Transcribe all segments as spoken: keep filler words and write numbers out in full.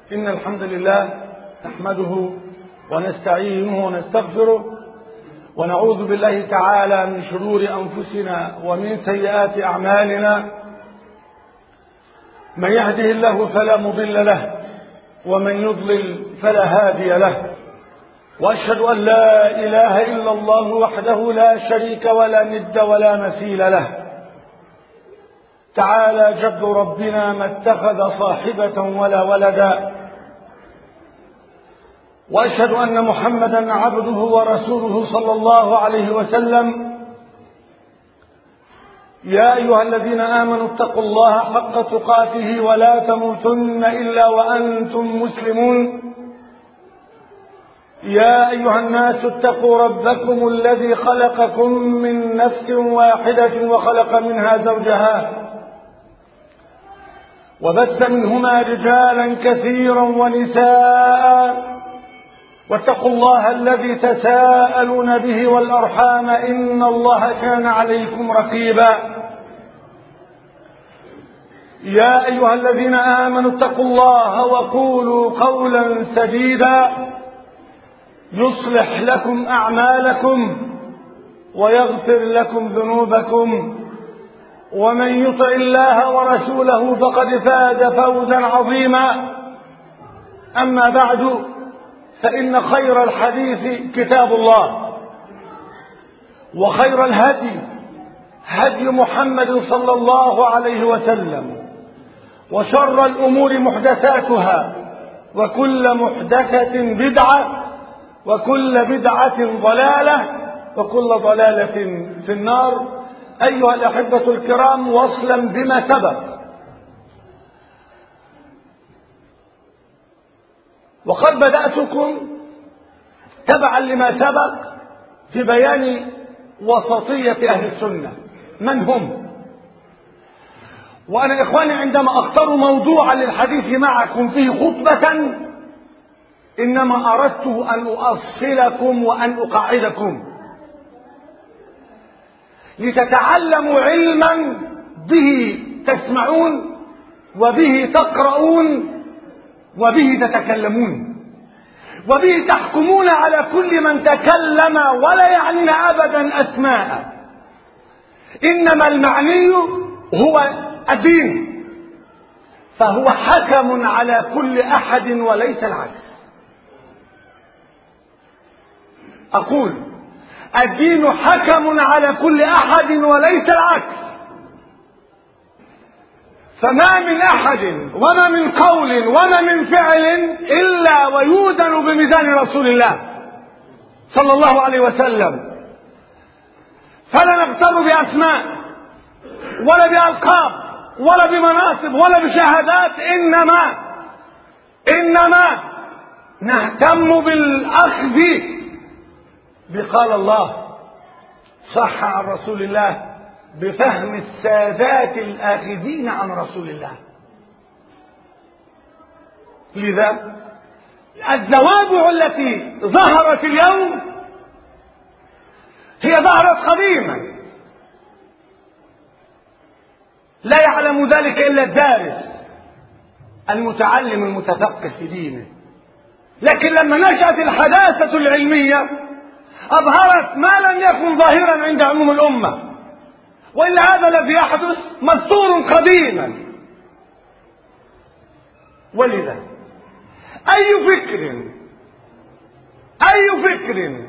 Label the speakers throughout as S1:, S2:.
S1: إن الحمد لله نحمده ونستعينه ونستغفره ونعوذ بالله تعالى من شرور أنفسنا ومن سيئات أعمالنا. من يهده الله فلا مضل له ومن يضلل فلا هادي له، وأشهد أن لا إله إلا الله وحده لا شريك ولا ند ولا مثيل له. تعالى جد ربنا ما اتخذ صاحبة ولا ولدا، وأشهد أن محمدا عبده ورسوله صلى الله عليه وسلم. يا أيها الذين آمنوا اتقوا الله حق تقاته ولا تموتن إلا وأنتم مسلمون. يا أيها الناس اتقوا ربكم الذي خلقكم من نفس واحدة وخلق منها زوجها وبث منهما رجالا كثيرا ونساء، واتقوا الله الذي تساءلون به والأرحام إن الله كان عليكم رقيبا. يا أيها الذين آمنوا اتقوا الله وقولوا قولا سديدا يصلح لكم أعمالكم ويغفر لكم ذنوبكم، ومن يطع الله ورسوله فقد فاز فوزا عظيما. أما بعد، فإن خير الحديث كتاب الله، وخير الهدي هدي محمد صلى الله عليه وسلم، وشر الأمور محدثاتها، وكل محدثة بدعة، وكل بدعة ضلالة، وكل ضلالة في النار. أيها الأحبة الكرام، وصلا بما سبق، وقد بدأتكم تبعا لما سبق في بيان وسطية أهل السنة من هم. وأنا إخواني عندما أختار موضوعا للحديث معكم فيه خطبة إنما أردت أن أؤصلكم وأن أقعدكم لتتعلموا علما به تسمعون وبه تقرؤون وبه تتكلمون وبه تحكمون على كل من تكلم ولا يعنينا أبدا أسماء، إنما المعني هو الدين، فهو حكم على كل أحد وليس العكس. أقول الدين حكم على كل أحد وليس العكس، فما من أحد وما من قول وما من فعل إلا ويوزن بميزان رسول الله صلى الله عليه وسلم. فلا نغتر بأسماء ولا بألقاب ولا بمناصب ولا بشهادات، إنما إنما نهتم بالأخذ بقال الله صح عن رسول الله، بفهم السادات الآخذين عن رسول الله. لذا الزوابع التي ظهرت اليوم هي ظهرت قديما، لا يعلم ذلك إلا الدارس المتعلم المتثقف في دينه. لكن لما نشأت الحداثة العلمية أظهرت ما لم يكن ظاهرا عند عموم الأمة، وإلا هذا الذي يحدث مستور قديما. ولذا أي فكر أي فكر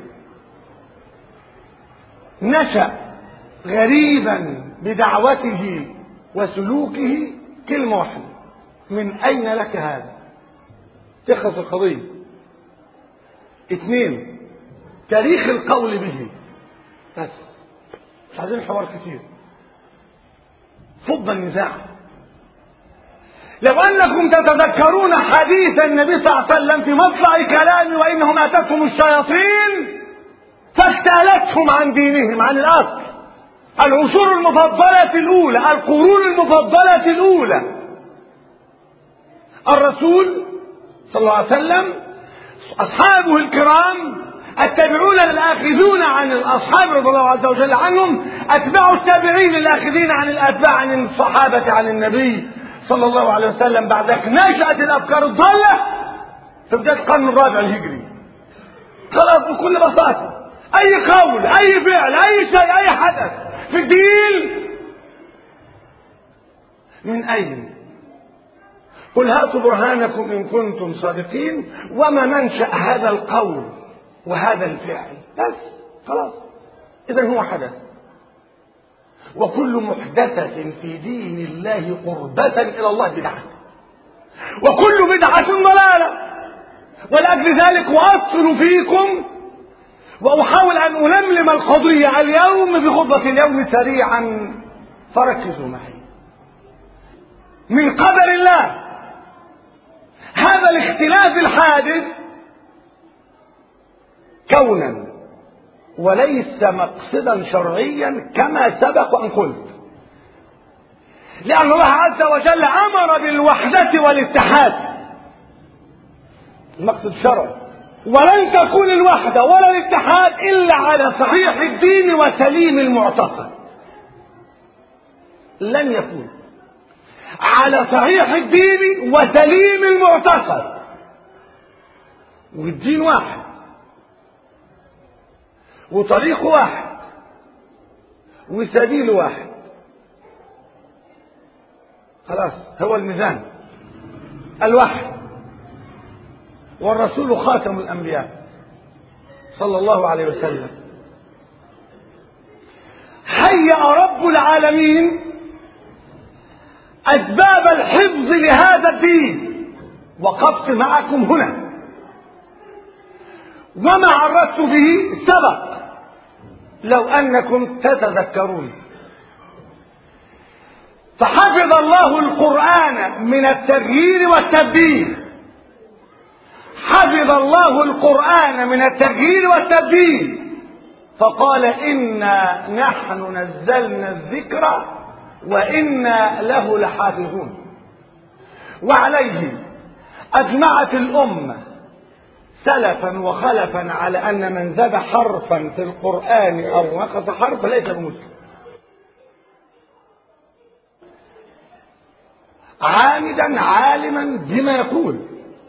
S1: نشأ غريبا بدعوته وسلوكه كلمة واحدة: من أين لك هذا؟ تخلص القضية. اثنين، تاريخ القول به. بس مش عايزين حوار كتير، فض النزاع. لو أنكم تتذكرون حديث النبي صلى الله عليه وسلم في مطلع كلامه: وإنهم أتتهم الشياطين فاجتالتهم عن دينهم، عن الأصل. العصور المفضلة الأولى، القرون المفضلة الأولى، الرسول صلى الله عليه وسلم، أصحابه الكرام، التابعون الآخذون عن الأصحاب رضي الله عز وجل عنهم، أتباع التابعين الآخذين عن الأتباع عن الصحابة عن النبي صلى الله عليه وسلم بعدك نشأت الأفكار الضالة في بداية القرن الرابع الهجري. خلاص بكل بساطة أي قول أي فعل أي شيء أي حدث في الدين من أين؟ قل هاتوا برهانكم إن كنتم صادقين وما منشأ هذا القول وهذا الفعل، بس خلاص. إذن هو حدث. وكل محدثة في دين الله قربة إلى الله بدعة، وكل بدعة ضلالة. ولأجل ذلك وأصل فيكم وأحاول أن ألملم القضية اليوم في خطبة اليوم سريعا، فركزوا معي. من قدر الله هذا الاختلاف الحادث كونا وليس مقصدا شرعيا كما سبق أن قلت، لأن الله عز وجل أمر بالوحدة والاتحاد، المقصد الشرعي. ولن تكون الوحدة ولا الاتحاد إلا على صحيح الدين وسليم المعتقد. لن يكون على صحيح الدين وسليم المعتقد، والدين واحد وطريق واحد وسبيل واحد. خلاص هو الميزان الوحي، والرسول خاتم الأنبياء صلى الله عليه وسلم. هيأ رب العالمين أسباب الحفظ لهذا الدين. وقفت معكم هنا وما عرضت به سبق لو أنكم تتذكرون. فحفظ الله القرآن من التغيير والتبديل، حفظ الله القرآن من التغيير والتبديل، فقال إنا نحن نزلنا الذكر وإنا له لحافظون. وعليه أجمعت الأمة سلفا وخلفا على أن من زاد حرفا في القرآن أو نقص حرفا ليس بمسلم، عامدا عالما بما يقول.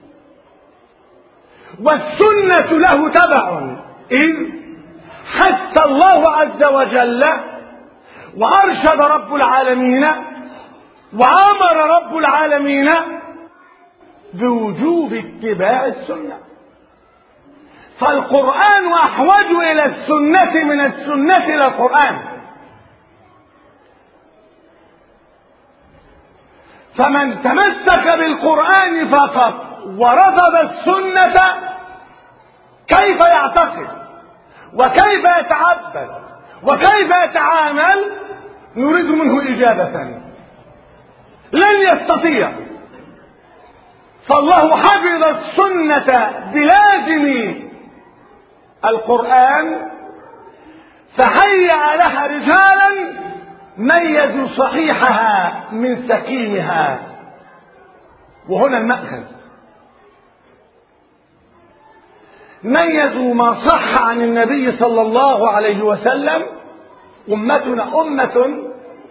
S1: والسنة له تبع، إذ حث الله عز وجل وأرشد رب العالمين وأمر رب العالمين بوجوب اتباع السنة. فالقرآن أحوج إلى السنة من السنة إلى القرآن. فمن تمسك بالقرآن فقط ورفض السنة كيف يعتقد وكيف يتعبد وكيف يتعامل؟ نريد منه إجابة لن يستطيع. فالله حفظ السنة بلازم القرآن، فهيأ لها رجالا ميزوا صحيحها من سقيمها. وهنا المأخذ، ميزوا ما صح عن النبي صلى الله عليه وسلم. أمتنا أمة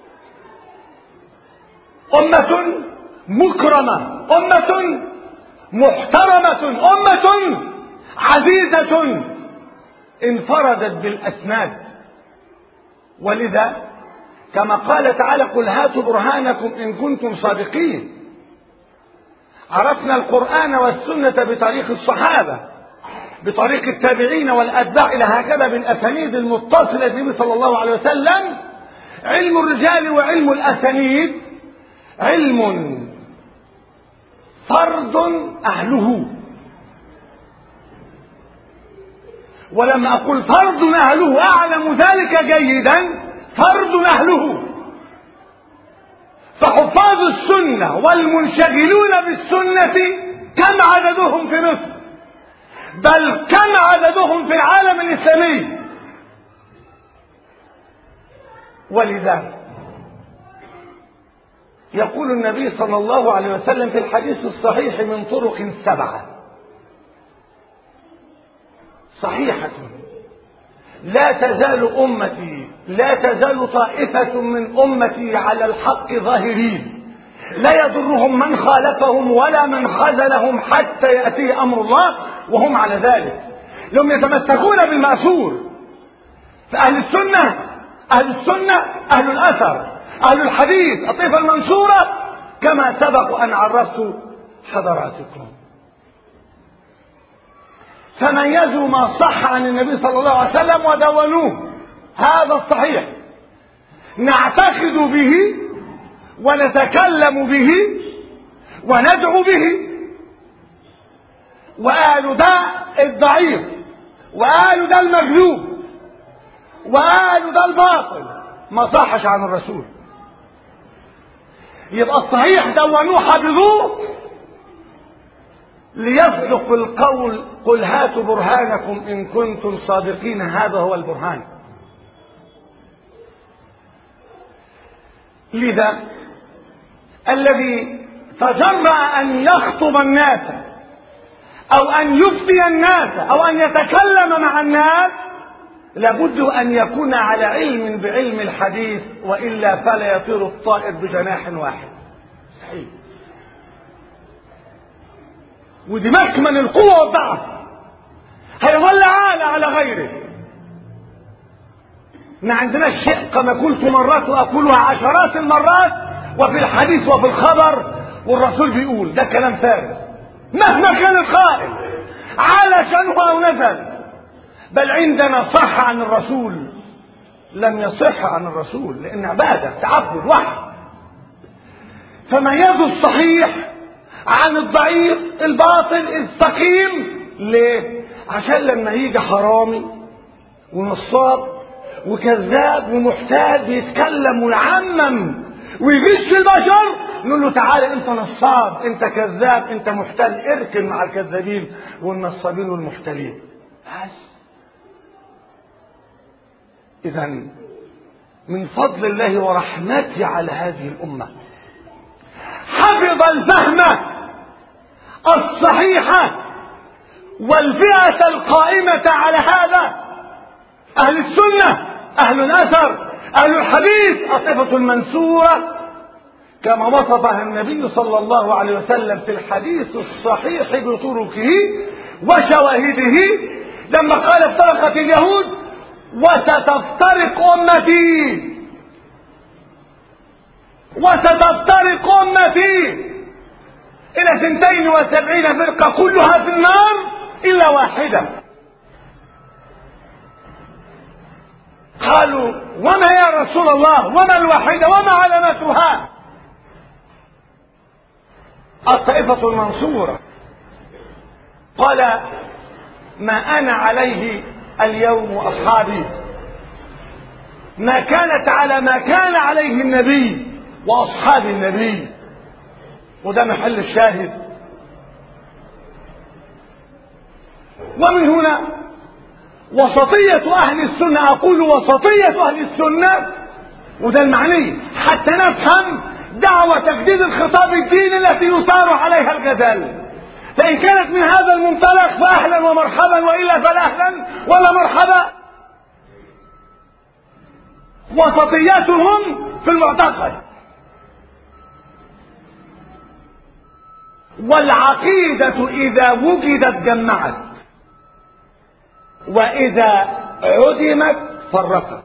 S1: أمة مكرمة، أمة محترمة، أمة عزيزة انفردت بالأسناد. ولذا كما قال تعالى قل هاتوا برهانكم إن كنتم صادقين. عرفنا القرآن والسنة بطريق الصحابة، بطريق التابعين والأتباع إلى هكذا بالأسانيد المتصلة بالنبي صلى الله عليه وسلم. علم الرجال وعلم الأسانيد علم فرد أهله. ولما أقول فرد أهله أعلم ذلك جيدا، فرد أهله. فحفاظ السنة والمنشغلون بالسنة كم عددهم في مصر، بل كم عددهم في العالم الإسلامي. ولذلك يقول النبي صلى الله عليه وسلم في الحديث الصحيح من طرق سبعة صحيحة: لا تزال أمتي لا تزال طائفة من أمتي على الحق ظاهرين لا يضرهم من خالفهم ولا من خذلهم حتى يأتي أمر الله وهم على ذلك. لهم يتمسكون بالمأثور. فأهل السنة أهل السنة أهل الأثر أهل الحديث الطائفة المنصورة كما سبق أن عرفت حضراتكم. فميزوا ما صح عن النبي صلى الله عليه وسلم ودونوه، هذا الصحيح نعتقد به ونتكلم به وندعو به. وقالوا ده الضعيف، وقالوا ده المكذوب، وقالوا ده الباطل، ما صحش عن الرسول. يبقى الصحيح دونوه حفظوه ليصدق القول قل هاتوا برهانكم إن كنتم صادقين. هذا هو البرهان. لذا الذي تجرأ أن يخطب الناس أو أن يفتي الناس أو أن يتكلم مع الناس لابد أن يكون على علم بعلم الحديث، وإلا فلا يطير الطائر بجناح واحد. مستحيل. ودي مكمن القوة والضعف، هيظل عالة على غيره. ما عندناش شيء كما قلت مرات وأقولها عشرات المرات، وفي الحديث وفي الخبر والرسول بيقول ده كلام فارغ مهما كان القائل على شأنه أو نزل. بل عندنا صح عن الرسول لم يصح عن الرسول، لأن عبادة تعبد وحي. فميزوا الصحيح عن الضعيف الباطل السقيم. ليه؟ عشان لما يجي حرامي ونصاب وكذاب ومحتال بيتكلم ويعمم ويغش البشر نقول له تعالى انت نصاب، انت كذاب، انت محتال، اركن مع الكذابين والنصابين والمحتالين. بس اذا من فضل الله ورحمته على هذه الامه حفظ الفهم الصحيحه والفئه القائمه على هذا اهل السنه اهل الاثر اهل الحديث الطائفه المنصوره كما وصفها النبي صلى الله عليه وسلم في الحديث الصحيح بطرقه وشواهده لما قال افترقت اليهود وستفترق امتي وستفترق امتي الى ثنتين وسبعين فرقه كلها في النار الا واحده. قالوا وما يا رسول الله وما الواحده وما علامتها؟ الطائفة المنصورة. قال ما أنا عليه اليوم وأصحابي، ما كانت على ما كان عليه النبي وأصحاب النبي. وده محل الشاهد. ومن هنا وسطية أهل السنة، أقول وسطية أهل السنة، وده المعني حتى نفهم دعوة تجديد الخطاب الديني التي يثار عليها الجدل. فإن كانت من هذا المنطلق فأهلا ومرحبا، وإلا فلا أهلا ولا مرحبا. وسطيتهم في المعتقد والعقيدة إذا وجدت جمعت، وإذا عدمت فرقت.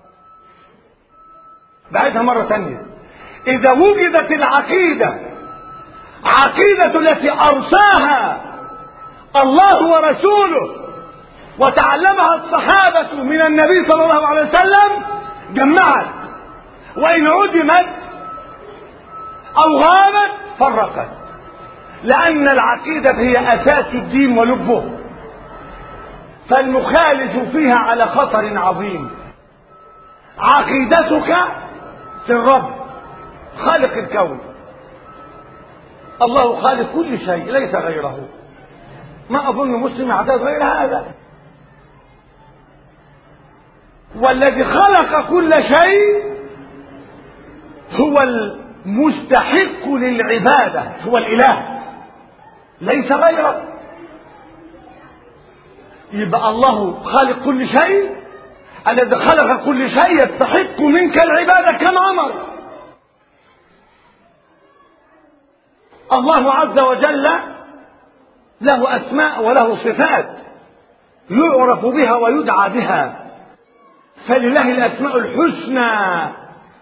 S1: بعدها مرة ثانية، إذا وجدت العقيدة عقيدة التي أرساها الله ورسوله وتعلمها الصحابة من النبي صلى الله عليه وسلم جمعت، وإن عدمت أو غابت فرقت. لأن العقيدة هي أساس الدين ولبه، فالمخالف فيها على خطر عظيم. عقيدتك في الرب خالق الكون، الله خالق كل شيء ليس غيره. ما أظن مسلم يعتقد غير هذا. والذي خلق كل شيء هو المستحق للعبادة، هو الإله ليس غيره. يبقى الله خالق كل شيء، الذي خلق كل شيء يستحق منك العبادة كما أمر. الله عز وجل له أسماء وله صفات يعرف بها ويدعى بها، فلله الأسماء الحسنى،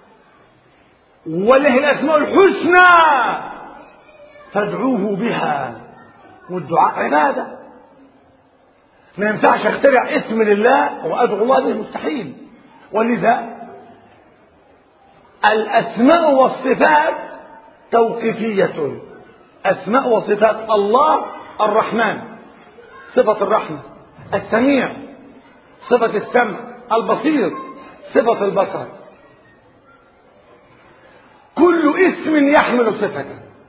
S1: وله الأسماء الحسنى فادعوه بها، والدعاء عبادة. ما ينفعش اخترع اسم لله وأدعو الله به، مستحيل. ولذا الأسماء والصفات توقيفية. أسماء وصفات الله الرحمن صفة الرحمة، السميع صفة السمع، البصير صفة البصر. كل اسم يحمل صفة،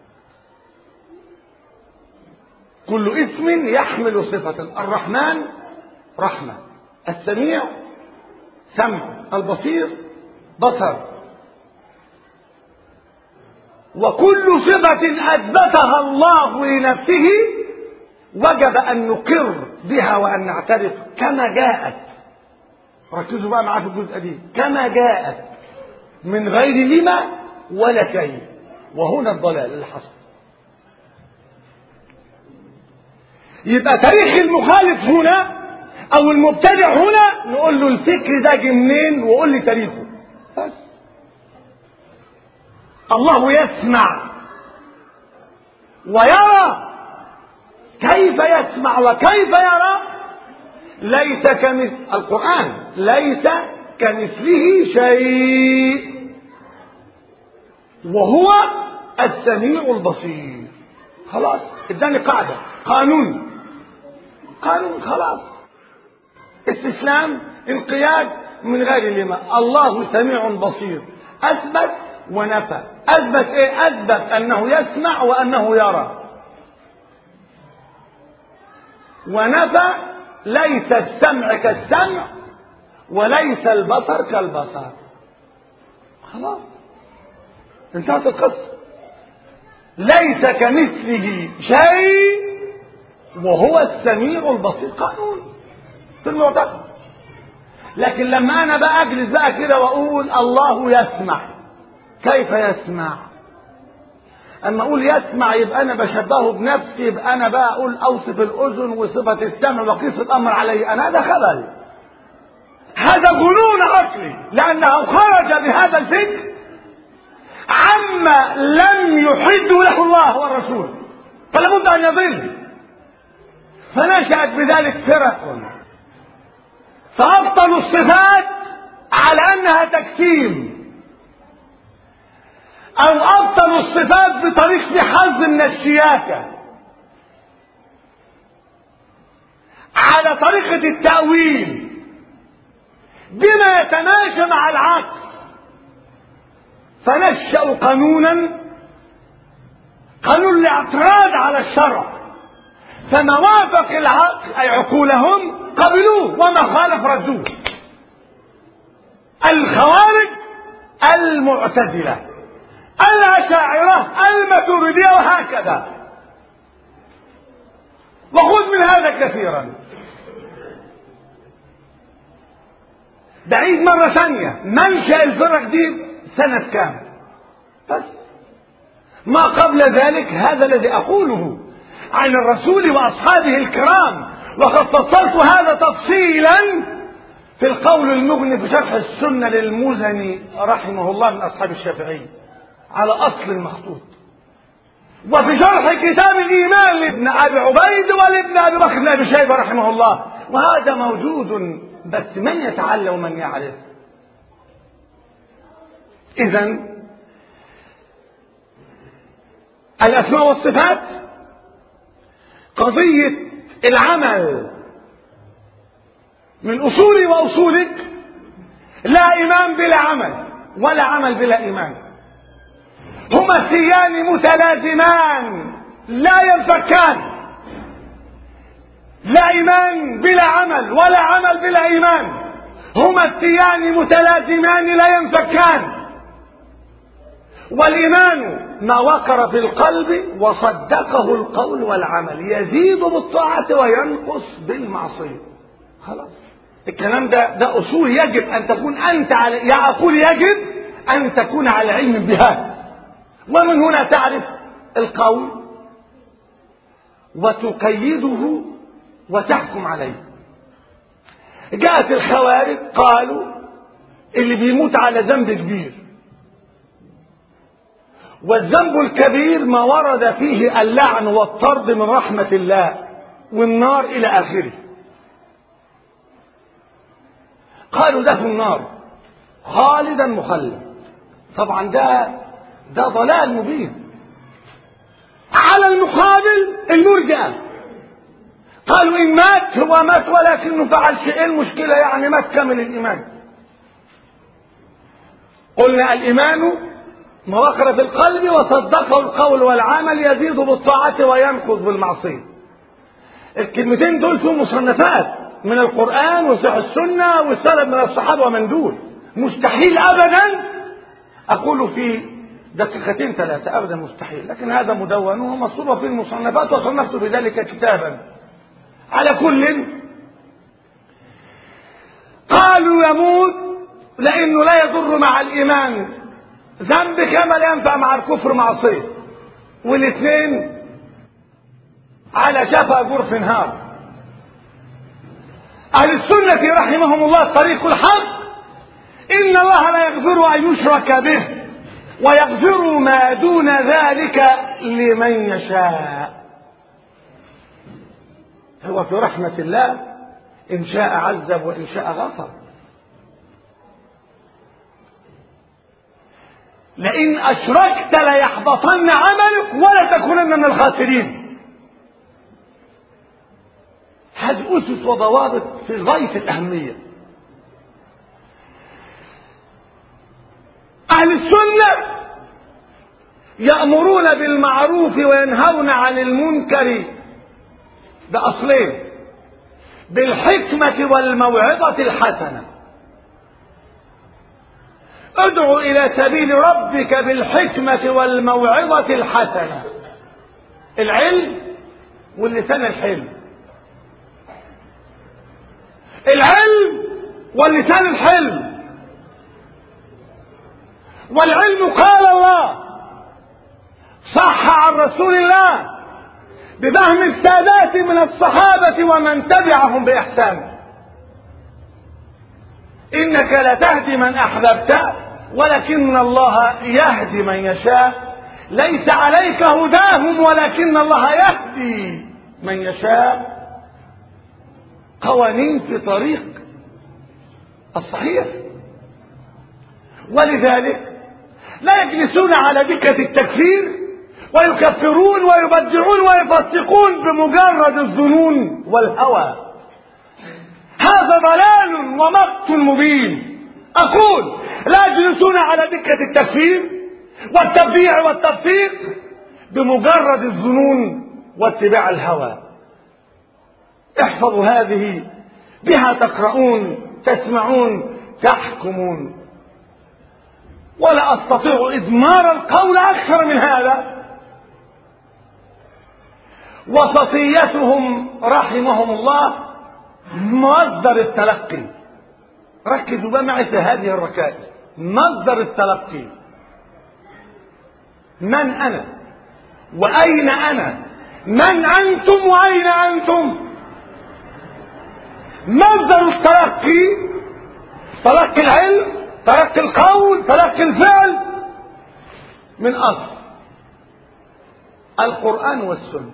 S1: كل اسم يحمل صفة. الرحمن رحمة، السميع سمع، البصير بصر. وكل صفة أثبتها الله لنفسه وجب أن نقر بها وأن نعترف كما جاءت. ركزوا بقى معاه في الجزء دي، كما جاءت من غير لما ولا كيف. وهنا الضلال اللي حصل. يبقى تاريخ المخالف هنا او المبتدع هنا نقول له الفكر ده جه منين وقول لي تاريخه بس. الله يسمع ويرى. كيف يسمع وكيف يرى؟ ليس كمثل القرآن ليس كمثله شيء وهو السميع البصير. خلاص اداني قاعدة، قانون قانون خلاص. استسلام، انقياد من غير لما. الله سميع بصير، اثبت ونفى. اثبت ايه؟ اثبت انه يسمع وانه يرى، ونفى ليس السمع كالسمع وليس البصر كالبصر. خلاص انتهت القصة. ليس كمثله شيء وهو السميع البصير. قانون في المعتقد. لكن لما انا بقى اجلس بقى كده واقول الله يسمع، كيف يسمع؟ اما اقول يسمع يبقى انا بشبهه بنفسي، يبقى انا بقى اقول اوصف الاذن وصفة السمع وقيس الامر علي انا. هذا خبل، هذا جنون عقلي، لانه خرج بهذا الفكر عما لم يحد له الله والرسول، فلا بد ان يضل. فنشأت بذلك فرق. فأبطلوا الصفات على أنها تجسيم، أو أبطلوا الصفات بطريقة حظ من الشياكة على طريقة التأويل بما يتماشى مع العقل. فنشأوا قانونا، قانون الاعتراض على الشرع، فما وافق العقل أي عقولهم قبلوه وما خالف ردوه. الخوارج، المعتزلة، الأشاعرة، الماتريدية، وهكذا. وخذ من هذا كثيرا. بعيد مرة ثانية، منشأ الفرق دي سنة كام؟ بس ما قبل ذلك هذا الذي أقوله عن الرسول وأصحابه الكرام، وقد فصلت هذا تفصيلا في القول المغني في شرح السنة للمزني رحمه الله من أصحاب الشافعي على أصل المخطوط، وفي شرح كتاب الإيمان لابن أبي عبيد ولابن أبي بكر بن أبي شيبة رحمه الله. وهذا موجود، بس من يتعلم ومن يعرف. إذن الأسماء والصفات قضية العمل من أصولي وأصولك. لا إيمان بلا عمل، ولا عمل بلا إيمان. هما السيان متلازمان لا ينفكان. لا إيمان بلا عمل ولا عمل بلا إيمان. هما السيان متلازمان لا ينفكان. والإيمان ما وقر في القلب وصدقه القول والعمل، يزيد بالطاعة وينقص بالمعصية. خلاص الكلام ده ده أصول يجب أن تكون أنت على، يا أقول يجب أن تكون على علم بها. ومن هنا تعرف القول وتقيده وتحكم عليه. جاءت الخوارج قالوا اللي بيموت على ذنب كبير، والذنب الكبير ما ورد فيه اللعن والطرد من رحمة الله والنار إلى آخره. قالوا ده في النار خالدا مخلد. طبعا ده ده ضلال مبين. على المقابل المرجئة قالوا إن مات هو مات ولكنه فعل شيء، المشكلة يعني مات كامل الإيمان. قلنا الإيمان ما وقر في القلب وصدقه القول والعمل يزيد بالطاعة وينقص بالمعصية. الكلمتين دول في مصنفات من القرآن وصحيح السنة والسلف من الصحابة ومن دول. مستحيل أبدا أقول في دقيقتين ثلاثة، أبدا مستحيل، لكن هذا مدون ومصروف في المصنفات وصنفت بذلك كتابا. على كل قالوا يموت لأنه لا يضر مع الإيمان ذنب كما لا ينفع مع الكفر معصية، والاثنين على شفا جرف نهار. أهل السنة رحمهم الله طريق الحق إن الله لا يغفر أن يشرك به ويغفر ما دون ذلك لمن يشاء. هو في رحمة الله إن شاء عذب وإن شاء غفر. لئن أشركت ليحبطن عملك ولا تكونن من الخاسرين. هذه أسس وضوابط في غاية الأهمية. أهل السنة يأمرون بالمعروف وينهون عن المنكر بأصلين: بالحكمة والموعظة الحسنة. ادعو إلى سبيل ربك بالحكمة والموعظة الحسنة، العلم واللسان الحلو. العلم واللسان الحلو. والعلم قال الله صح عن رسول الله بفهم السادات من الصحابة ومن تبعهم بإحسان: إنك لتهدي من أحببت ولكن الله يهدي من يشاء، ليس عليك هداهم ولكن الله يهدي من يشاء. قوانين في طريق الصحيح. ولذلك لا يجلسون على دكة التكفير ويكفرون ويبدعون ويفسقون بمجرد الظنون والهوى. هذا ضلال ومقت مبين. أقول لا يجلسون على دكة التكفير والتبديع والتفسيق بمجرد الظنون واتباع الهوى. احفظوا هذه، بها تقرؤون تسمعون تحكمون. ولا أستطيع إدمار القول أكثر من هذا. وسطيتهم رحمهم الله مصدر التلقي. ركزوا بقى معي في هذه الركائز. مصدر التلقي: من أنا وأين أنا، من أنتم وأين أنتم. مصدر التلقي تلقي العلم، تلقي القول، تلقي الفعل من أصل القرآن والسنة.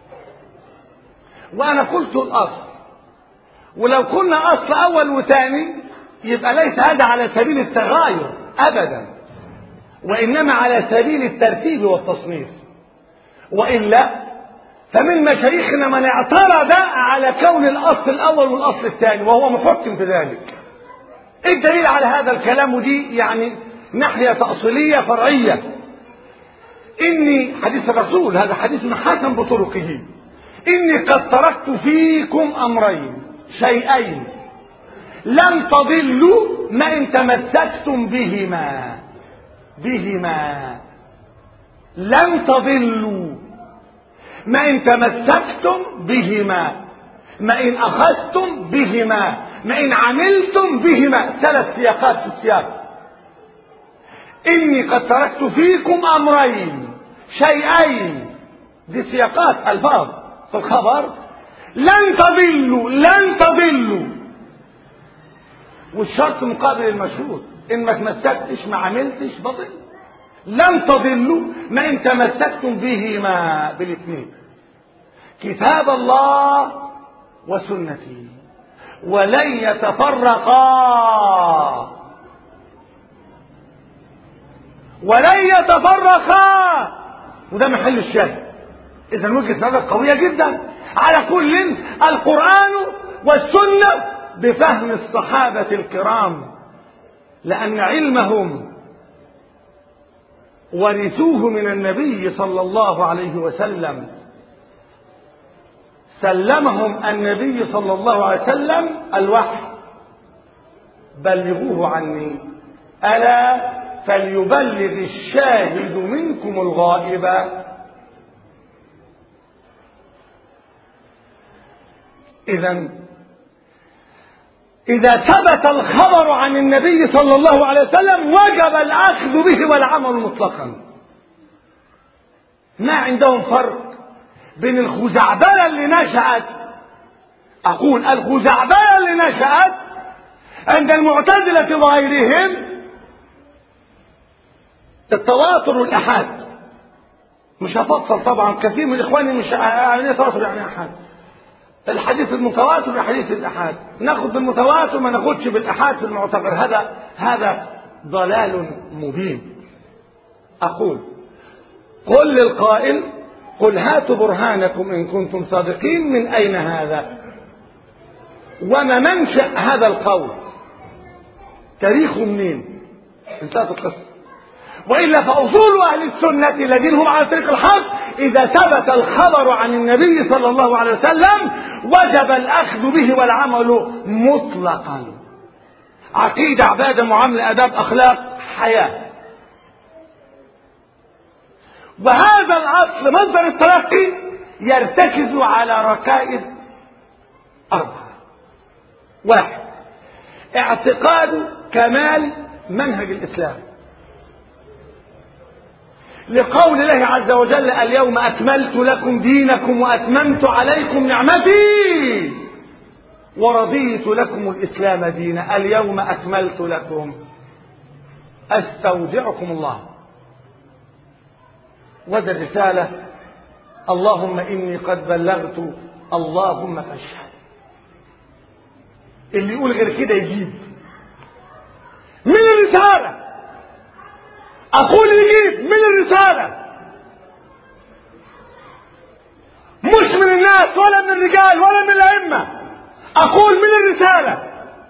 S1: وأنا قلت الأصل، ولو كنا أصل أول وثاني يبقى ليس هذا على سبيل التغاير أبدا، وإنما على سبيل الترتيب والتصنيف. وإلا فمن مشايخنا من اعترض على كون الأصل الأول والأصل الثاني وهو محكم في ذلك. إيه الدليل على هذا الكلام؟ ودي يعني ناحية تأصيلية فرعية. إني حديث الرسول، هذا حديث حسن بطرقه: إني قد تركت فيكم أمرين شيئين لن تضلوا ما إن تمسكتم بهما. بهما لن تضلوا ما إن تمسكتم بهما، ما إن أخذتم بهما، ما إن عملتم بهما. ثلاث سياقات في السياق. إني قد تركت فيكم أمرين شيئين، دي سياقات الفاظ في الخبر، لن تضلوا لن تضلوا، والشرط مقابل المشروط، ان ما تمسكتش ما عملتش بطل. لن تضلوا ما ان تمسكتم بهما، بالاثنين، كتاب الله وسنتي، ولن يتفرقا ولن يتفرقا، وده محل الشاهد. اذا وجهة نظر قوية جدا. على كل، القرآن والسنة بفهم الصحابة الكرام، لأن علمهم ورثوه من النبي صلى الله عليه وسلم، سلمهم النبي صلى الله عليه وسلم الوحي، بلغوه عني، ألا فليبلغ الشاهد منكم الغائب. إذا إذا ثبت الخبر عن النبي صلى الله عليه وسلم وجب الأخذ به والعمل مطلقا. ما عندهم فرق بين الخزعبلة اللي نشأت، أقول الخزعبلة اللي نشأت عند المعتزلة وغيرهم، التواتر والأحاد. مش هفصل طبعا، كثير من إخواني مش يعني تواتر يعني أحاد. الحديث المتواتر وحديث الأحاد، ناخذ بالمتواتر ما ناخذش بالأحاد في المعتبر. هذا هذا ضلال مبين. أقول قل للقائل قل هاتوا برهانكم إن كنتم صادقين، من أين هذا؟ وما منشأ هذا القول؟ تاريخه منين؟ انتهت القصة. وإلا فأصول أهل السنة الذين هم على طريق الحق، إذا ثبت الخبر عن النبي صلى الله عليه وسلم وجب الأخذ به والعمل مطلقا. عقيدة، عبادة، معاملة، أداب، أخلاق، حياة. وهذا الأصل مصدر التلقي يرتكز على ركائز أربعة. واحد، اعتقاد كمال منهج الإسلام، لقول الله عز وجل اليوم أكملت لكم دينكم وأتممت عليكم نعمتي ورضيت لكم الإسلام دينا. اليوم أكملت لكم. أستودعكم الله. وذا الرسالة اللهم إني قد بلغت اللهم فاشهد. اللي يقول غير كده يجيب من الرسالة. أقول يجيب من الرسالة، مش من الناس ولا من الرجال ولا من الأئمة. أقول من الرسالة.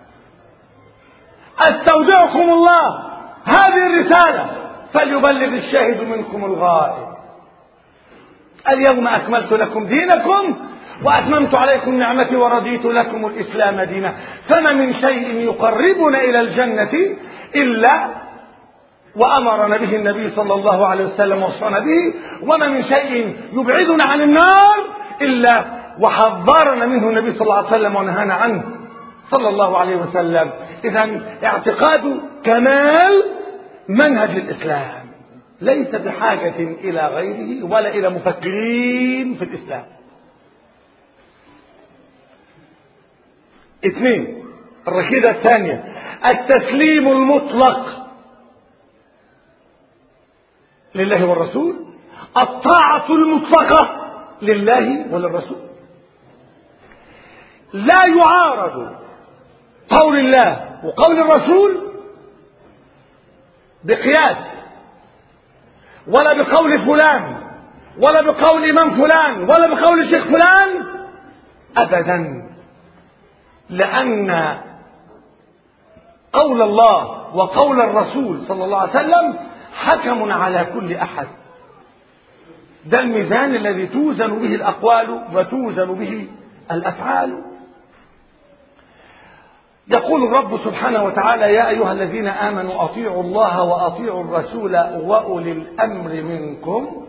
S1: أستودعكم الله هذه الرسالة، فليبلغ الشاهد منكم الغائب. اليوم أكملت لكم دينكم وأتممت عليكم نعمتي ورضيت لكم الإسلام دينا. فما من شيء يقربنا إلى الجنة إلا وأمرنا به النبي صلى الله عليه وسلم وصانا به، وما من شيء يبعدنا عن النار إلا وحذرنا منه النبي صلى الله عليه وسلم ونهانا عنه صلى الله عليه وسلم. إذن اعتقاد كمال منهج الإسلام، ليس بحاجة إلى غيره ولا إلى مفكرين في الإسلام. اثنين، الركيزة الثانية التسليم المطلق لله والرسول، الطاعة المطلقة لله وللرسول، لا يعارض قول الله وقول الرسول بقياس، ولا بقول فلان ولا بقول إمام فلان ولا بقول شيخ فلان أبدا، لأن قول الله وقول الرسول صلى الله عليه وسلم حكم على كل أحد. ده الميزان الذي توزن به الأقوال وتوزن به الأفعال. يقول الرب سبحانه وتعالى يا أيها الذين آمنوا أطيعوا الله وأطيعوا الرسول وأولي الأمر منكم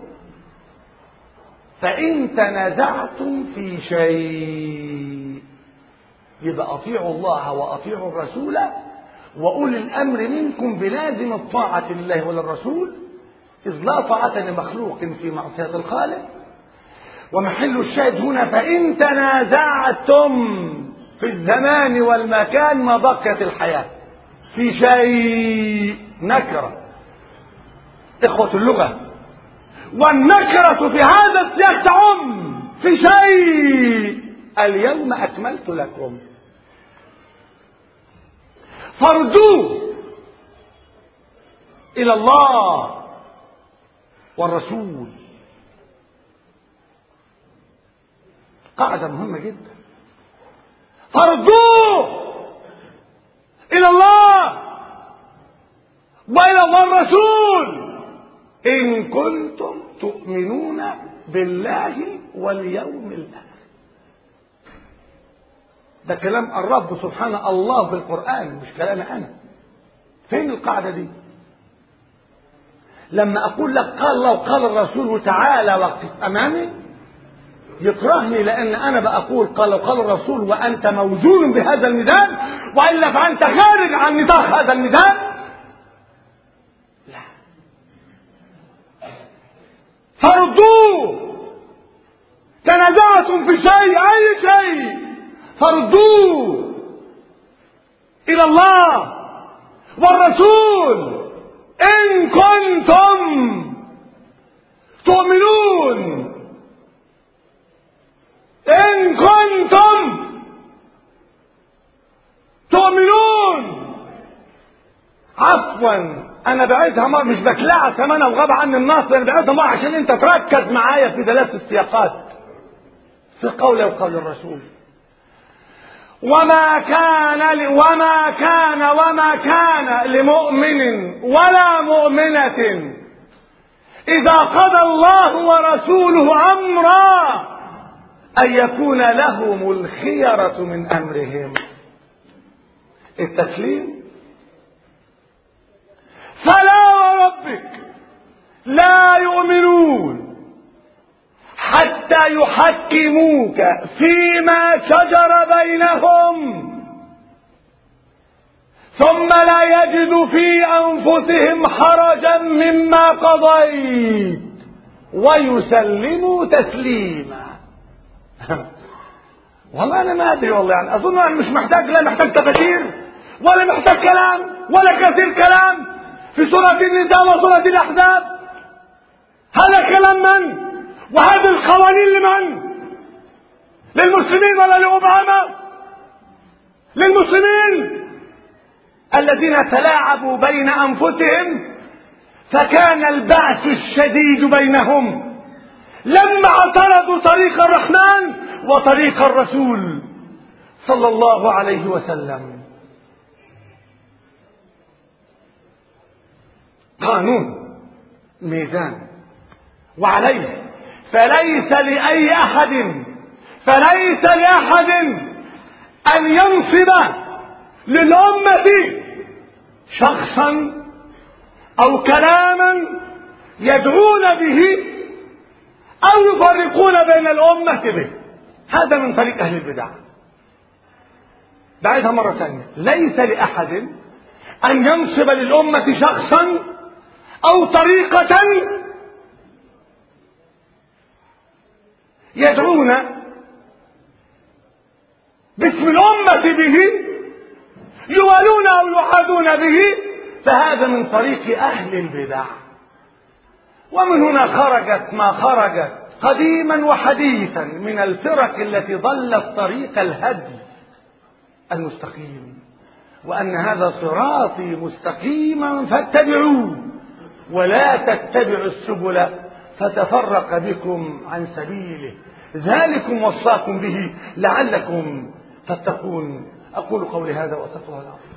S1: فإن تنازعتم في شيء، يبقى أطيعوا الله وأطيعوا الرسول وأولي الأمر منكم بلازم الطاعة لله وللرسول إذ لا طاعة لمخلوق في معصية الخالق. ومحل الشاهد هنا فإن تنازعتم في الزمان والمكان ما بقيت الحياة في شيء نكرة إخوة اللغة، والنكرة في هذا السياق تعم في شيء. اليوم أكملت لكم، فارجوه إلى الله والرسول. قاعدة مهمة جدا، فارجوه إلى الله وإلى الرسول إن كنتم تؤمنون بالله واليوم الآخر. ده كلام الرب سبحانه الله في القرآن، مش كلامي أنا. فين القاعدة دي؟ لما أقول لك قال الله وقال الرسول تعالى وقف أمامي، يكرهني لأن أنا بقول قال وقال الرسول وأنت موزون بهذا الميدان، وإلا فأنت خارج عن نطاق هذا الميدان. لا، فردوه. تنازعتم في شيء، أي شيء، فردوه إلى الله والرسول إن كنتم تؤمنون، إن كنتم تؤمنون. عفوا أنا بعيدها مرة، مش بكلعها كمان وغاب عني النص، أنا بعيدها مرة عشان أنت تركز معايا في ثلاث السياقات في قول وقول الرسول. وما كان ل... وما كان وما كان لمؤمن ولا مؤمنة إذا قضى الله ورسوله أمرا أن يكون لهم الخيرة من أمرهم. التسليم. فلا وربك لا يؤمنون حتى يحكموك فيما شجر بينهم ثم لا يجدوا في أنفسهم حرجا مما قضيت ويسلموا تسليما. والله أنا ما أدري، والله يعني أظن أنا مش محتاج، لا محتاج تفسير ولا محتاج كلام ولا كثير كلام في سورة النساء وسورة الأحزاب. هذا كلام من؟ وهذه القوانين لمن؟ للمسلمين ولا لأوباما؟ للمسلمين الذين تلاعبوا بين أنفسهم فكان البعث الشديد بينهم لما اعترضوا طريق الرحمن وطريق الرسول صلى الله عليه وسلم. قانون ميزان وعليه، فليس لأي أحد فليس لأحد أن ينصب للأمة شخصا أو كلاما يدعون به أو يفرقون بين الأمة به. هذا من طريق أهل البدع. بعدها مرة ثانية، ليس لأحد أن ينصب للأمة شخصا أو طريقة يدعون باسم الأمة به، يوالون أو يعادون به، فهذا من طريق أهل البدع. ومن هنا خرجت ما خرجت قديما وحديثا من الفرق التي ضلت طريق الهدي المستقيم، وأن هذا صراطي مستقيما فاتبعوه ولا تتبعوا السبل فتفرق بكم عن سبيله، ذلكم وصاكم به لعلكم تتقون. أقول قولي هذا وأستغفر الله العظيم.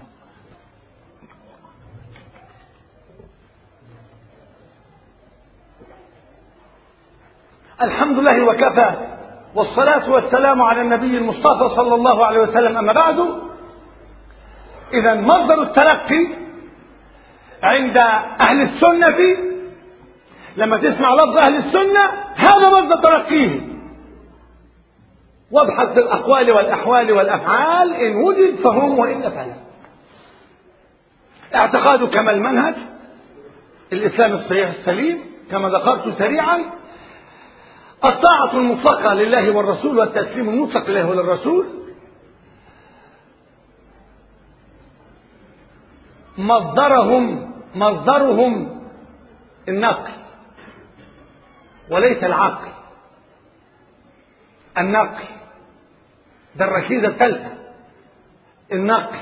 S1: الحمد لله وكفى، والصلاة والسلام على النبي المصطفى صلى الله عليه وسلم. أما بعد، إذا مصدر التلقي عند أهل السنة لما تسمع لفظ أهل السنة هذا مصدر تلقيه، وابحث في الأقوال والأحوال والأفعال، إن وجد فهم وإلا فلا. اعتقاد كما المنهج الإسلام الصحيح السليم كما ذكرت سريعا: الطاعة المطلقة لله والرسول والتسليم المطلق لله وللرسول. مصدرهم مصدرهم النقل وليس العقل. النقل ده الركيزة الثالثة. النقل.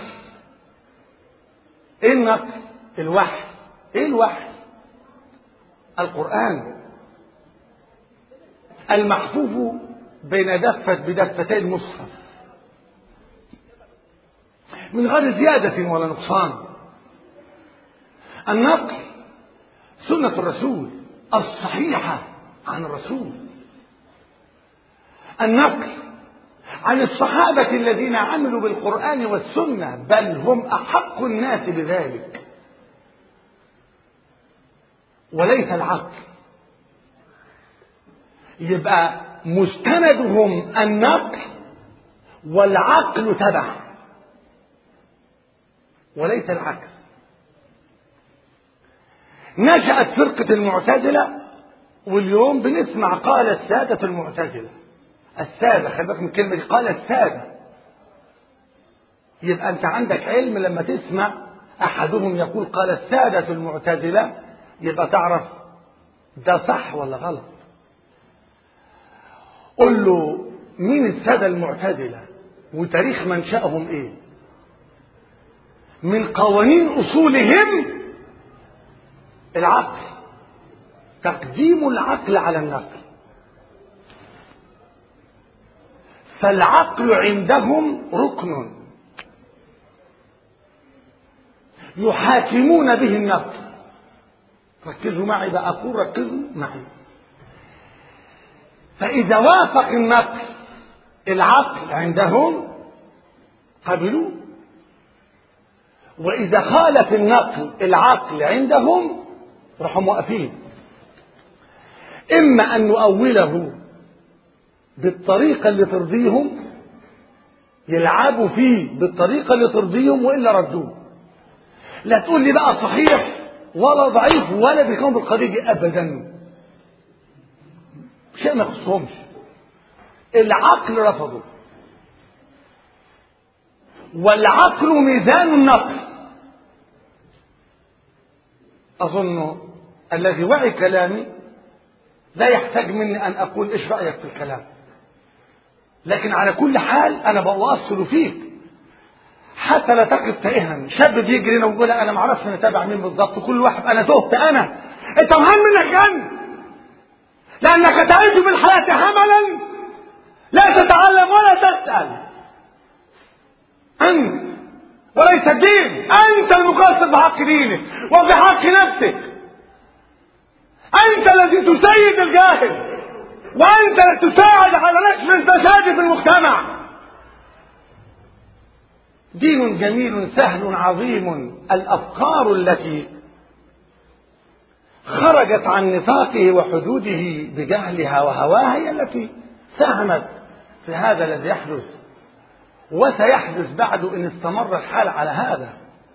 S1: ايه النقل؟ الوحي. ايه الوحي؟ القرآن المحفوظ بين دفة بدفتي المصحف من غير زيادة ولا نقصان. النقل سنة الرسول الصحيحة عن الرسول. النقل عن الصحابة الذين عملوا بالقرآن والسنة، بل هم أحق الناس بذلك، وليس العقل. يبقى مستندهم النقل والعقل تبع، وليس العكس. نشأت فرقة المعتزلة، واليوم بنسمع قال السادة المعتزلة. السادة، خلي بالك من كلمة قال السادة. يبقى أنت عندك علم لما تسمع أحدهم يقول قال السادة المعتزلة، يبقى تعرف ده صح ولا غلط. قل له مين السادة المعتزلة وتاريخ منشأهم ايه؟ من قوانين أصولهم العقل، تقديم العقل على النقل. فالعقل عندهم ركن يحاكمون به النقل. ركزوا معي بقى، أقول ركزوا معي. فإذا وافق النقل العقل عندهم قبلوه، وإذا خالف النقل العقل عندهم راحوا موقفين. إما أن نؤوله بالطريقة اللي ترضيهم، يلعبوا فيه بالطريقة اللي ترضيهم، وإلا ردوه. لا تقول لي بقى صحيح ولا ضعيف ولا بيكون بالقضية أبدا، شيء ما يخصهمش. العقل رفضه، والعقل ميزان النقل. أظن الذي وعي كلامي لا يحتاج مني أن أقول إيش رأيك في الكلام، لكن على كل حال أنا بوصل فيك حتى لا تقف تائها. شاب بيجري هنا ويقول أنا ما اعرفش أنا تابع مين بالظبط، كل واحد أنا تهت. أنا أنت مهم منك أنت، لأنك تعيش بالحياة هملا لا تتعلم ولا تسأل. أنت وليس الدين، أنت المقصر بحق دينك وبحق نفسك. أنت الذي تسيد الجاهل، وأنت الذي تساعد على نشر الفساد في المجتمع. دين جميل سهل عظيم. الأفكار التي خرجت عن نطاقه وحدوده بجهلها وهواها هي التي ساهمت في هذا الذي يحدث، وسيحدث بعد إن استمر الحال على هذا.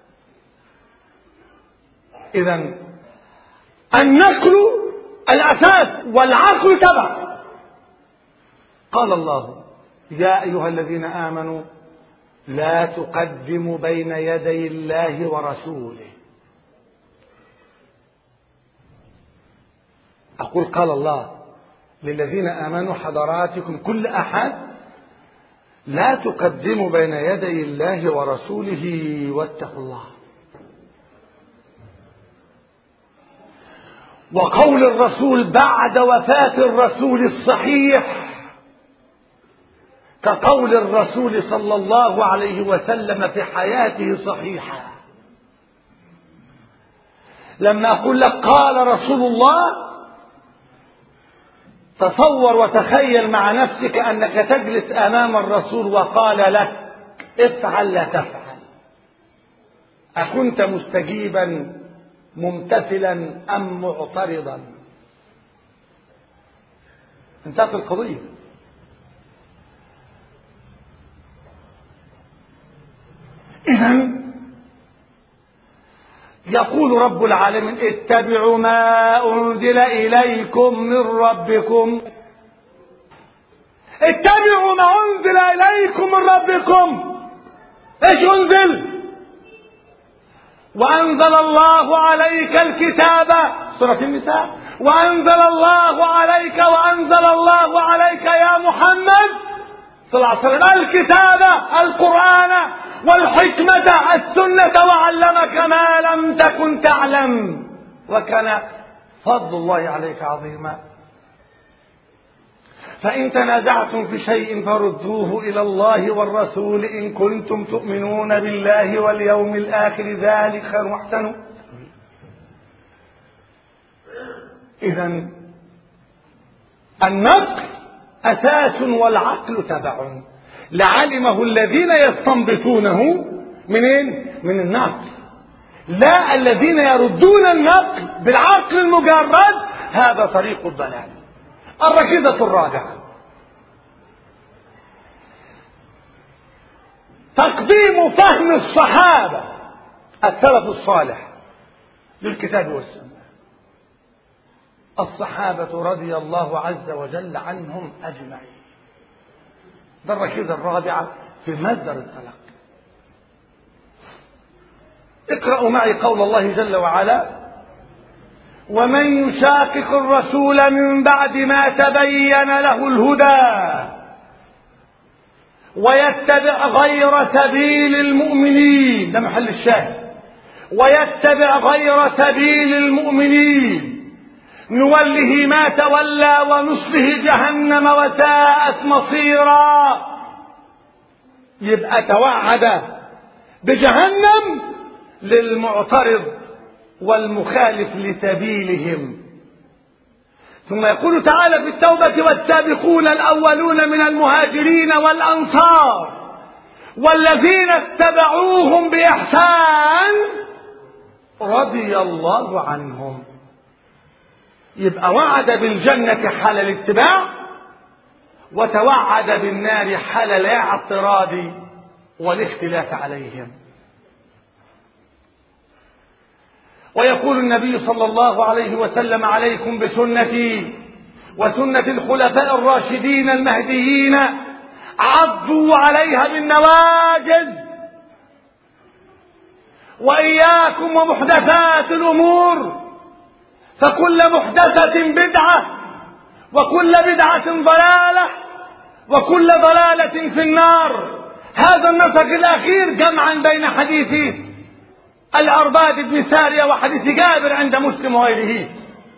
S1: إذن النقل الأساس والعقل تبع. قال الله يا أيها الذين آمنوا لا تقدموا بين يدي الله ورسوله. أقول قال الله للذين آمنوا حضراتكم كل أحد لا تقدموا بين يدي الله ورسوله واتقوا الله. وقول الرسول بعد وفاة الرسول الصحيح كقول الرسول صلى الله عليه وسلم في حياته صحيحة. لما أقول لك قال رسول الله، تصور وتخيل مع نفسك أنك تجلس أمام الرسول وقال لك افعل لا تفعل، أكنت مستجيبا ممتثلا أم معترضا؟ انتهت القضية. إذن يقول رب العالمين اتبعوا ما أنزل إليكم من ربكم، اتبعوا ما أنزل إليكم من ربكم. ايش أنزل؟ وأنزل الله عليك الكتاب، سورة النساء، وأنزل الله عليك وأنزل الله عليك يا محمد صلى الله عليه وسلم الكتاب القرآن والحكمة السنة وعلمك ما لم تكن تعلم وكان فضل الله عليك عظيما. فإن تنازعتم في شيء فردوه إلى الله والرسول إن كنتم تؤمنون بالله واليوم الآخر ذلك خير وأحسن. إذن النقل أساس والعقل تبع، لعلمه الذين يستنبطونه منين؟ من النقل، لا الذين يردون النقل بالعقل المجرد، هذا طريق الضلال. الركيزة الرابعة تقديم فهم الصحابة السلف الصالح للكتاب والسنة. الصحابة رضي الله عز وجل عنهم أجمعين. ده الركيزة الرابعة في مصدر التلقي. اقرأوا معي قول الله جل وعلا ومن يشاقق الرسول من بعد ما تبين له الهدى ويتبع غير سبيل المؤمنين، ده محل الشاهد، ويتبع غير سبيل المؤمنين نوله ما تولى ونصله جهنم وساءت مصيرا. يبقى توعد بجهنم للمعترض والمخالف لسبيلهم. ثم يقول تعالى في التوبة والسابقون الأولون من المهاجرين والأنصار والذين اتبعوهم بإحسان رضي الله عنهم. يبقى وعد بالجنة حال الاتباع وتوعد بالنار حال الاعتراض والاختلاف عليهم. ويقول النبي صلى الله عليه وسلم عليكم بسنتي وسنة الخلفاء الراشدين المهديين عضوا عليها بالنواجذ وإياكم ومحدثات الأمور فكل محدثة بدعة وكل بدعة ضلالة وكل ضلالة في النار. هذا النسق الأخير جمعا بين حديث الأرباد بن سارية وحديث جابر عند مسلم وغيره.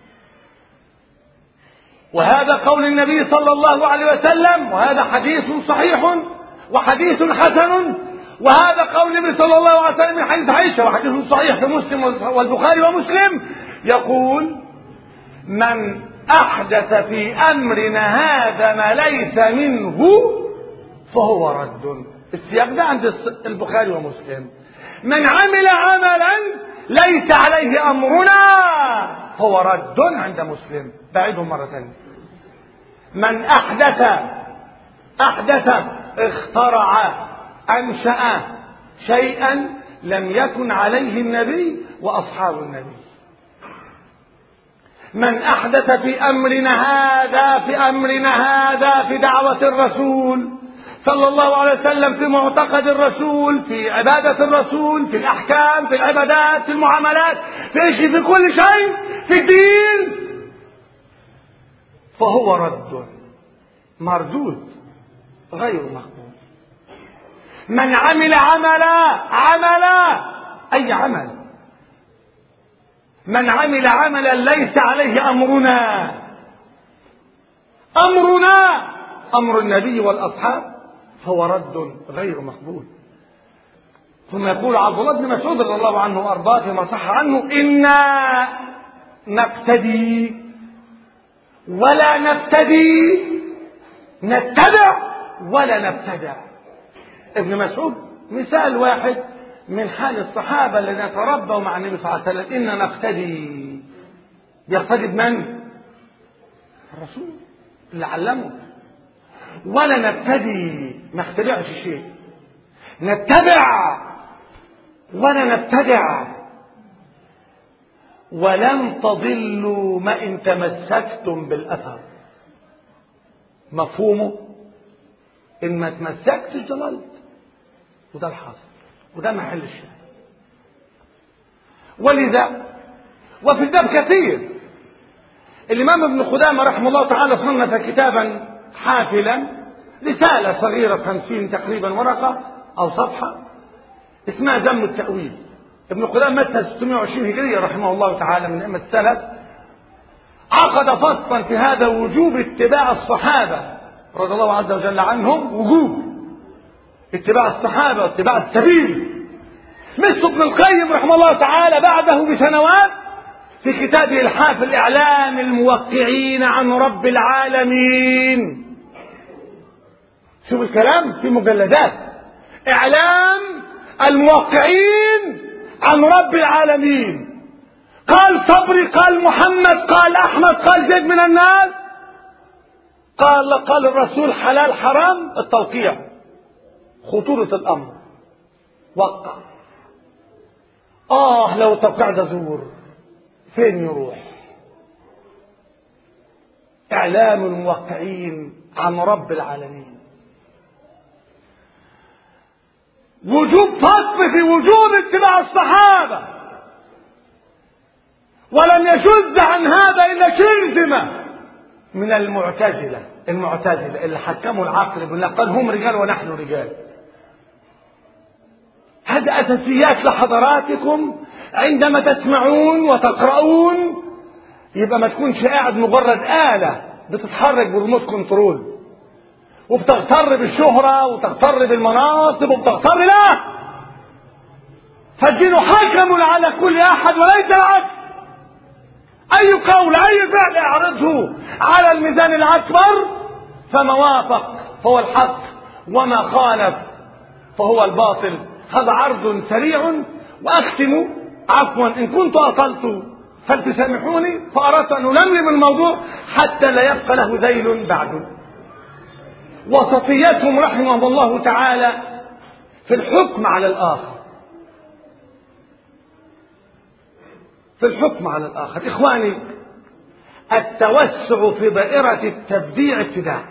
S1: وهذا قول النبي صلى الله عليه وسلم، وهذا حديث صحيح وحديث حسن، وهذا قول النبي صلى الله عليه وسلم من حديث عائشة وحديث صحيح في مسلم والبخاري ومسلم، يقول من أحدث في أمرنا هذا ما ليس منه فهو رد. السياق ده عند البخاري ومسلم. من عمل عملا ليس عليه أمرنا فهو رد عند مسلم. بعيدهم مرة ثانية. من أحدث أحدث اخترع أنشأ شيئا لم يكن عليه النبي وأصحاب النبي. من أحدث في أمرنا هذا في أمرنا هذا في دعوة الرسول صلى الله عليه وسلم، في معتقد الرسول، في عبادة الرسول، في الأحكام، في العبادات، في المعاملات، في شيء، في كل شيء في الدين، فهو رد مردود غير مقبول. من عمل عملا عملا أي عمل من عمل عملا ليس عليه أمرنا أمرنا أمر النبي والأصحاب فهو رد غير مقبول. ثم يقول عبد الله بن مسعود رضي الله عنه وأرضاه فيما صح عنه إنا نقتدي ولا نبتدي، نتبع ولا نبتدع. ابن مسعود مثال واحد من حال الصحابة الذين تربوا مع النبي صلى الله عليه وسلم. إنا نقتدي، بيقتدي بمن؟ الرسول اللي علمه. ولا نبتدي، ما اخترعش شيء. نتبع ولا نبتدع، ولن تضلوا ما إن تمسكتم بالأثر. مفهومه إن ما تمسكتش ضللت، وده الحاصل وده محل الشاهد. ولذا وفي الباب كثير. الإمام ابن خدامة رحمه الله تعالى صنف كتابا حافلا، رسالة صغيرة خمسين تقريبا ورقة أو صفحة، اسمها ذم التأويل. ابن خدامة مات ستمائة وعشرين هجرية رحمه الله تعالى من أئمة السلف. عقد فصلا في هذا وجوب اتباع الصحابة رضي الله عز وجل عنهم، وجوب اتباع الصحابة واتباع السبيل. مثل ابن القيم رحمه الله تعالى بعده بسنوات في كتابه الحافل إعلام الموقعين عن رب العالمين. شوف الكلام في مجلدات، إعلام الموقعين عن رب العالمين. قال صبري، قال محمد، قال أحمد، قال زيد من الناس، قال قال الرسول حلال حرام، التوقيع، خطورة الأمر، وقع. آه لو توقع ده زور، فين يروح؟ إعلام الموقعين عن رب العالمين. وجوب فصل في وجوب اتباع الصحابة، ولم يشذ عن هذا إلا شرذمة من المعتزلة. المعتزلة اللي حكموا العقل بيقول لك قال هم رجال ونحن رجال. هذه أساسيات لحضراتكم عندما تسمعون وتقرؤون، يبقى ما تكونش قاعد مجرد آلة بتتحرك بالريموت كنترول وبتغتر بالشهرة وتغتر بالمناصب وبتغتر، لا، فالدين حكم على كل أحد وليس العكس. أي قول أي فعل اعرضه على الميزان الأكبر، فما وافق فهو الحق وما خالف فهو الباطل. هذا عرض سريع. وأختم، عفوا إن كنت أطلت فلتسامحوني، فأردت أن ألملم الموضوع حتى لا يبقى له ذيل بعد. وصفيتهم رحمهم الله تعالى في الحكم على الآخر، في الحكم على الآخر. إخواني، التوسع في دائرة التبديع ابتداع.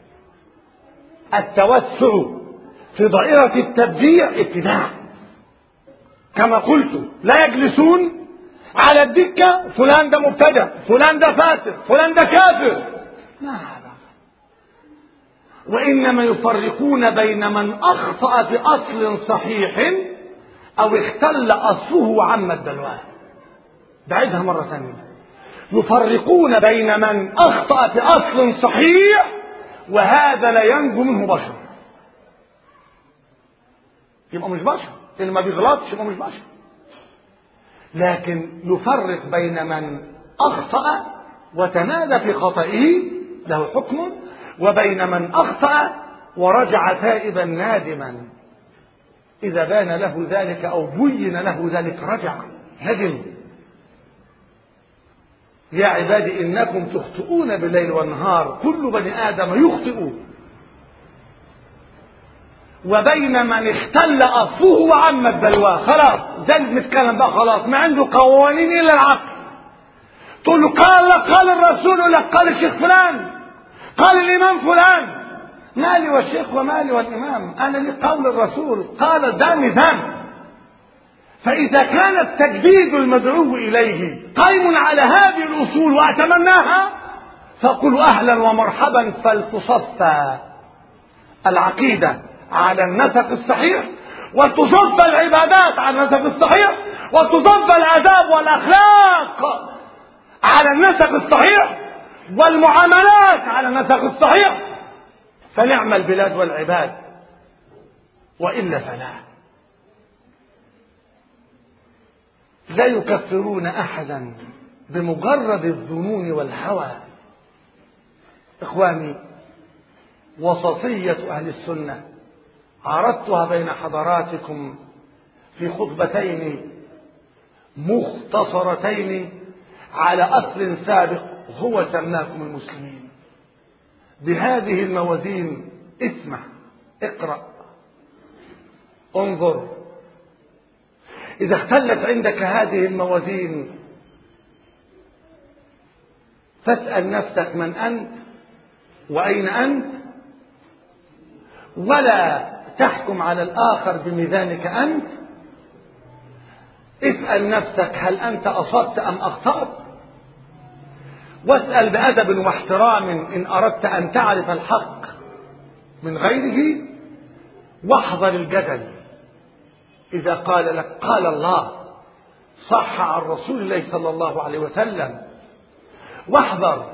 S1: التوسع في دائرة التبديع ابتداع. كما قلت لا يجلسون على الدكة فلان ده مبتدع، فلان ده فاسق، فلان ده كافر، ما هذا. وإنما يفرقون بين من أخطأ في أصل صحيح أو اختل أصله عما الدلوان. بعيدها مرة ثانية. يفرقون بين من أخطأ في أصل صحيح، وهذا لا ينجو منه بشر، يبقى مش بشر، اللي ما بيغلطش يبقى مش بشر. لكن يفرق بين من أخطأ وتمادى في خطئه له حكم، وبين من أخطأ ورجع تائبا نادما. إذا بان له ذلك أو بين له ذلك رجع ندم. يا عبادي إنكم تخطئون بالليل والنهار، كل بني آدم يخطئ. وبين من اختل أصله وعم البلوى، خلاص زي نتكلم بقى، خلاص ما عنده قوانين إلا العقل. تقول له قال لك قال الرسول، يقول لك قال الشيخ فلان، قال الإمام فلان. مالي والشيخ ومالي والإمام، أنا لي قول الرسول قال ده نظام. فإذا كان التجديد المدعو إليه قائم على هذه الأصول وأتمناها، فقلوا أهلا ومرحبا. فلتصفى العقيدة على النسق الصحيح، وتصفى العبادات على النسق الصحيح، وتصفى الآداب والأخلاق على النسق الصحيح، والمعاملات على النسق الصحيح، فنعم البلاد والعباد. وإلا فلا. لا يكفرون أحدا بمجرد الظنون والهوى. إخواني، وسطية أهل السنة عرضتها بين حضراتكم في خطبتين مختصرتين على أصل سابق هو سماكم المسلمين. بهذه الموازين اسمع، اقرأ، انظر. إذا اختلت عندك هذه الموازين فاسأل نفسك من أنت وأين أنت، ولا تحكم على الآخر بميزانك أنت. اسأل نفسك هل أنت أصبت أم أخطأت، واسأل بأدب واحترام إن أردت أن تعرف الحق من غيره. واحذر الجدل إذا قال لك قال الله صح عن رسول الله صلى الله عليه وسلم. واحذر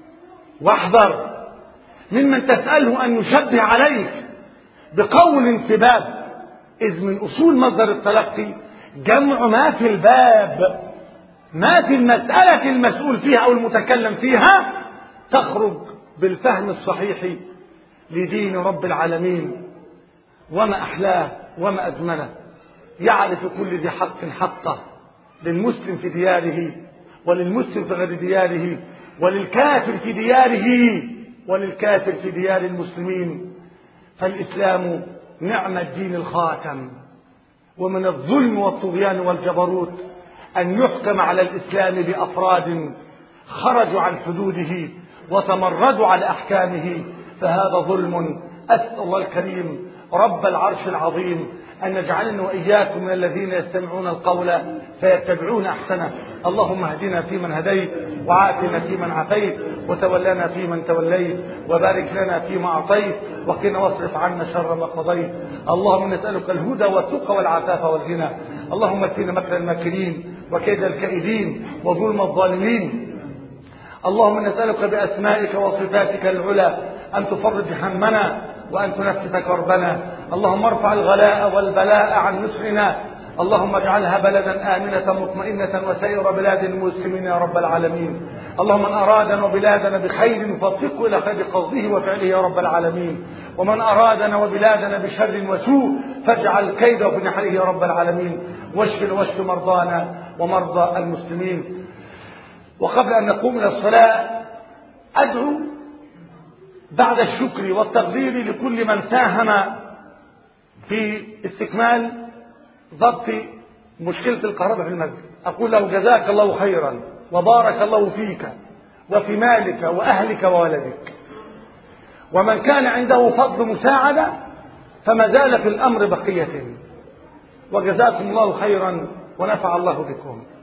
S1: واحذر ممن تسأله أن يشبه عليك بقول في باب، إذ من أصول مصدر التلقي جمع ما في الباب، ما في المسألة المسؤول فيها أو المتكلم فيها، تخرج بالفهم الصحيح لدين رب العالمين. وما أحلاه وما أجمله، يعرف كل ذي حق حقه، للمسلم في دياره وللمسلم في غير دياره، وللكافر في دياره وللكافر في ديار المسلمين. فالإسلام نعم الدين الخاتم. ومن الظلم والطغيان والجبروت أن يحكم على الإسلام بأفراد خرجوا عن حدوده وتمردوا على أحكامه، فهذا ظلم. أسأل الله الكريم رب العرش العظيم أن يجعلنا وإياكم من الذين يستمعون القول فيتبعون أحسنه. اللهم اهدنا فيمن هديت، وعافنا فيمن عافيت، وتولنا فيمن توليت، وبارك لنا فيما أعطيت، وقنا واصرف عنا شر ما قضيت. اللهم نسألك الهدى والتقى والعفاف والغنى. اللهم اكفنا مكر الماكرين وكيد الكائدين وظلم الظالمين. اللهم نسألك بأسمائك وصفاتك العلى أن تفرج همنا وأن تنفس كربنا. اللهم ارفع الغلاء والبلاء عن مصرنا. اللهم اجعلها بلدا آمنة مطمئنة وسائر بلاد المسلمين يا رب العالمين. اللهم من أرادنا وبلادنا بخير فوفقه إلى خير قصده وفعله يا رب العالمين، ومن أرادنا وبلادنا بشر وسوء فاجعل كيده في نحره يا رب العالمين. واشف واشف مرضانا ومرضى المسلمين. وقبل أن نقوم إلى الصلاة أدعو بعد الشكر والتقدير لكل من ساهم في استكمال ضبط مشكلة الكهرباء في المسجد. أقول له جزاك الله خيرا وبارك الله فيك وفي مالك وأهلك وولدك. ومن كان عنده فضل مساعدة فما زال في الأمر بقية. وجزاكم الله خيرا ونفع الله بكم.